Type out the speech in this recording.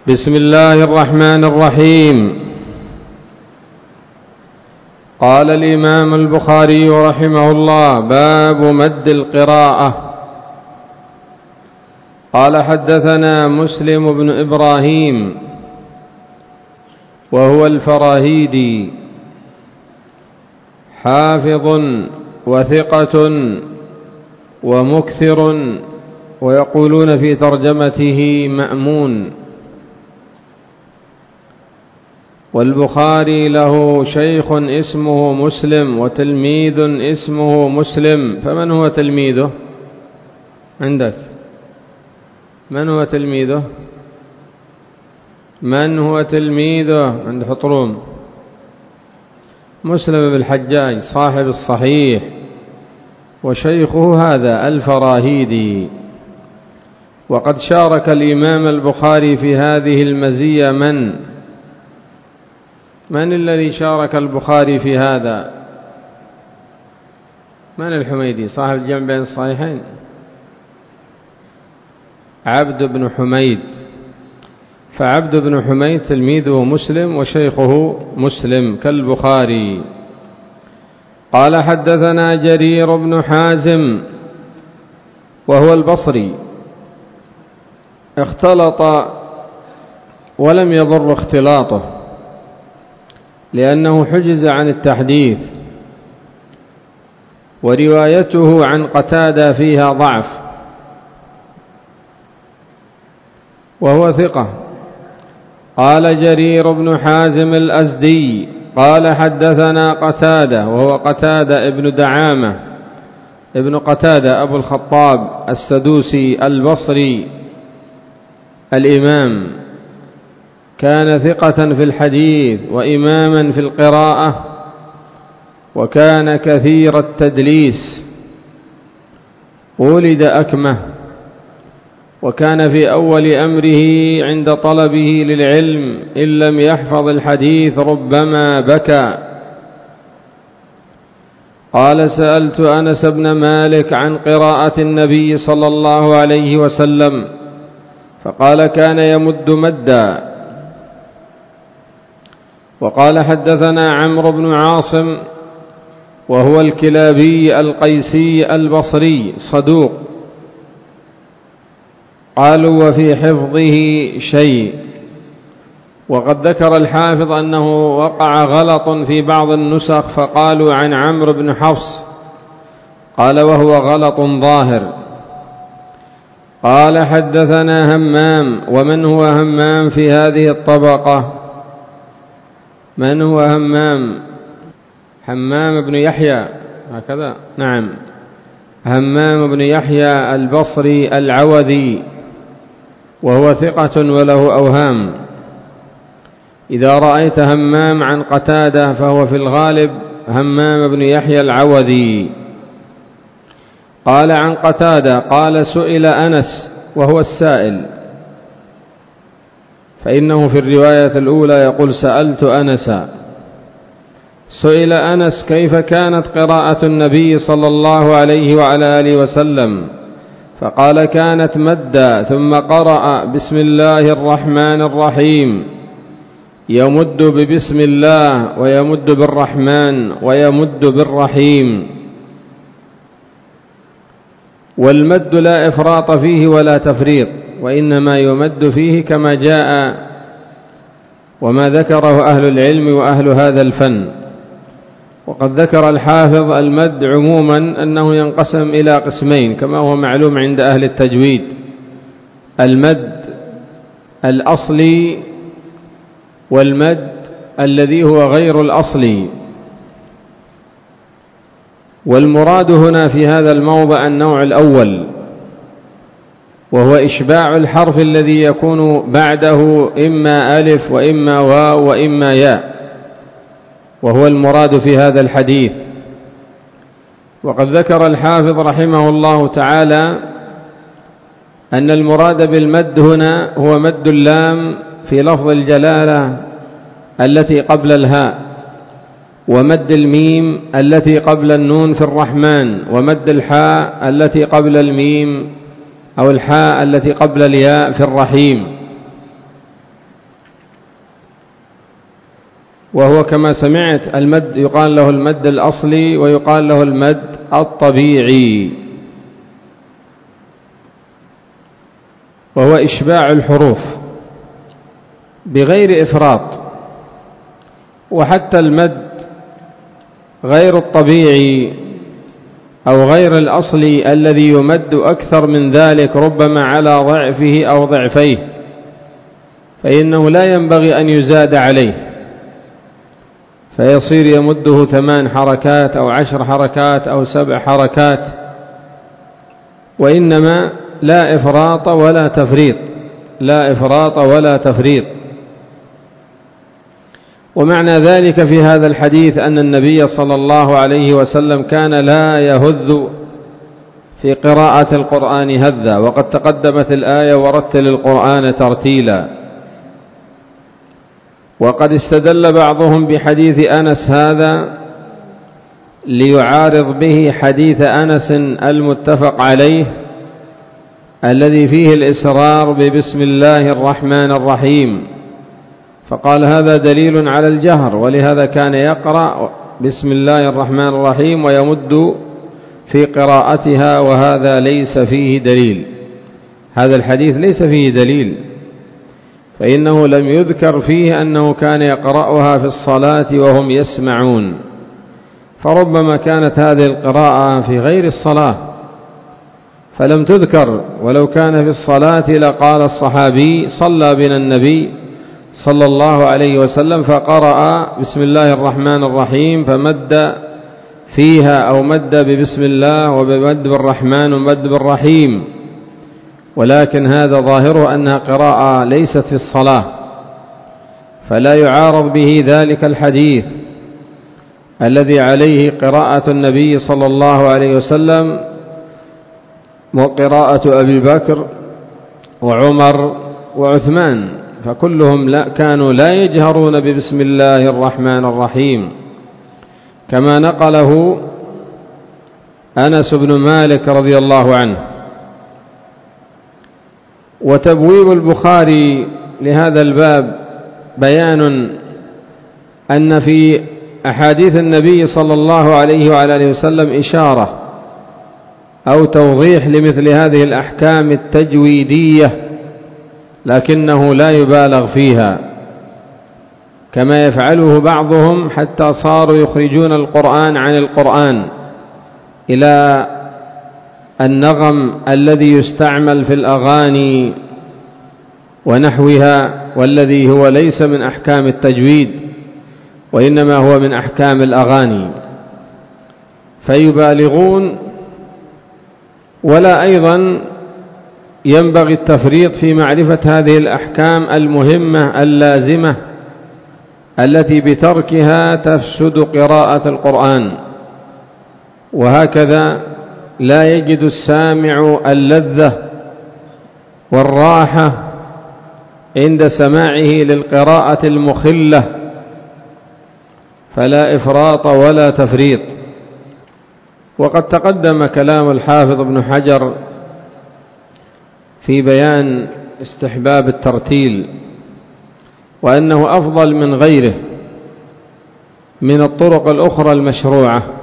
بسم الله الرحمن الرحيم. قال الإمام البخاري رحمه الله: باب مد القراءة. قال: حدثنا مسلم بن إبراهيم وهو الفراهيدي، حافظ وثقة ومكثر، ويقولون في ترجمته مأمون. والبخاري له شيخ اسمه مسلم وتلميذ اسمه مسلم، فمن هو تلميذه عندك؟ من هو تلميذه؟ من هو تلميذه عند حطروم؟ مسلم بن الحجاج صاحب الصحيح، وشيخه هذا الفراهيدي. وقد شارك الإمام البخاري في هذه المزية من الذي شارك البخاري في هذا؟ من الحميدي صاحب الجمع بين الصحيحين؟ عبد بن حميد. فعبد بن حميد تلميذه مسلم وشيخه مسلم كالبخاري. قال: حدثنا جرير بن حازم وهو البصري، اختلط ولم يضر اختلاطه، لأنه حجز عن التحديث، وروايته عن قتادة فيها ضعف، وهو ثقة. قال جرير بن حازم الأزدي: قال: حدثنا قتادة، وهو قتادة ابن دعامة ابن قتادة أبو الخطاب السدوسي البصري الإمام، كان ثقة في الحديث وإماما في القراءة، وكان كثير التدليس، ولد أكمه، وكان في أول أمره عند طلبه للعلم إن لم يحفظ الحديث ربما بكى. قال: سألت أنس بن مالك عن قراءة النبي صلى الله عليه وسلم، فقال: كان يمد مدا. وقال: حدثنا عمرو بن عاصم وهو الكلابي القيسي البصري صدوق. قالوا: وفي حفظه شيء. وقد ذكر الحافظ أنه وقع غلط في بعض النسخ، فقالوا عن عمرو بن حفص، قال: وهو غلط ظاهر. قال: حدثنا همام. ومن هو همام في هذه الطبقة؟ من هو همام؟ همام بن يحيى، هكذا، نعم، همام بن يحيى البصري العوذي، وهو ثقة وله أوهام. إذا رأيت همام عن قتادة فهو في الغالب همام بن يحيى العوذي. قال عن قتادة: قال: سئل أنس، وهو السائل، فإنه في الرواية الأولى يقول: سألت أنسا. سئل أنس: كيف كانت قراءة النبي صلى الله عليه وعلى آله وسلم؟ فقال: كانت مدا، ثم قرأ: بسم الله الرحمن الرحيم، يمد ببسم الله، ويمد بالرحمن، ويمد بالرحيم. والمد لا إفراط فيه ولا تفريط، وإنما يمد فيه كما جاء وما ذكره أهل العلم وأهل هذا الفن. وقد ذكر الحافظ المد عموما أنه ينقسم إلى قسمين كما هو معلوم عند أهل التجويد: المد الأصلي، والمد الذي هو غير الأصلي. والمراد هنا في هذا الموضع النوع الأول، وهو إشباع الحرف الذي يكون بعده إما ألف وإما واو وإما ياء، وهو المراد في هذا الحديث. وقد ذكر الحافظ رحمه الله تعالى أن المراد بالمد هنا هو مد اللام في لفظ الجلالة التي قبل الهاء، ومد الميم التي قبل النون في الرحمن، ومد الحاء التي قبل الميم أو الحاء التي قبل الياء في الرحيم. وهو كما سمعت المد يقال له المد الأصلي ويقال له المد الطبيعي، وهو إشباع الحروف بغير إفراط. وحتى المد غير الطبيعي أو غير الأصلي الذي يمد أكثر من ذلك ربما على ضعفه أو ضعفيه، فإنه لا ينبغي أن يزاد عليه فيصير يمده 8 حركات أو 10 حركات أو 7 حركات، وإنما لا إفراط ولا تفريط، لا إفراط ولا تفريط. ومعنى ذلك في هذا الحديث أن النبي صلى الله عليه وسلم كان لا يهذ في قراءة القرآن هذا، وقد تقدمت الآية ورتل القرآن ترتيلا. وقد استدل بعضهم بحديث أنس هذا ليعارض به حديث أنس المتفق عليه الذي فيه الإسرار ببسم الله الرحمن الرحيم، فقال هذا دليل على الجهر، ولهذا كان يقرأ بسم الله الرحمن الرحيم ويمد في قراءتها، وهذا ليس فيه دليل. هذا الحديث ليس فيه دليل، فإنه لم يذكر فيه أنه كان يقرأها في الصلاة وهم يسمعون، فربما كانت هذه القراءة في غير الصلاة فلم تذكر، ولو كان في الصلاة لقال الصحابي صلى بنا النبي صلى الله عليه وسلم فقرأ بسم الله الرحمن الرحيم فمد فيها، أو مد ببسم الله وبمد بالرحمن ومد بالرحيم، ولكن هذا ظاهره أنها قراءة ليست في الصلاة، فلا يعارض به ذلك الحديث الذي عليه قراءة النبي صلى الله عليه وسلم وقراءة أبي بكر وعمر وعثمان، فكلهم كانوا لا يجهرون ببسم الله الرحمن الرحيم، كما نقله أنس بن مالك رضي الله عنه. وتبويب البخاري لهذا الباب بيان أن في أحاديث النبي صلى الله عليه وعلى آله وسلم إشارة أو توضيح لمثل هذه الأحكام التجويدية، لكنه لا يبالغ فيها كما يفعله بعضهم حتى صاروا يخرجون القرآن عن القرآن إلى النغم الذي يستعمل في الأغاني ونحوها، والذي هو ليس من أحكام التجويد وإنما هو من أحكام الأغاني، فيبالغون. ولا أيضا ينبغي التفريط في معرفة هذه الأحكام المهمة اللازمة التي بتركها تفسد قراءة القرآن، وهكذا لا يجد السامع اللذة والراحة عند سماعه للقراءة المخلة، فلا إفراط ولا تفريط. وقد تقدم كلام الحافظ ابن حجر في بيان استحباب الترتيل، وأنه أفضل من غيره من الطرق الأخرى المشروعة،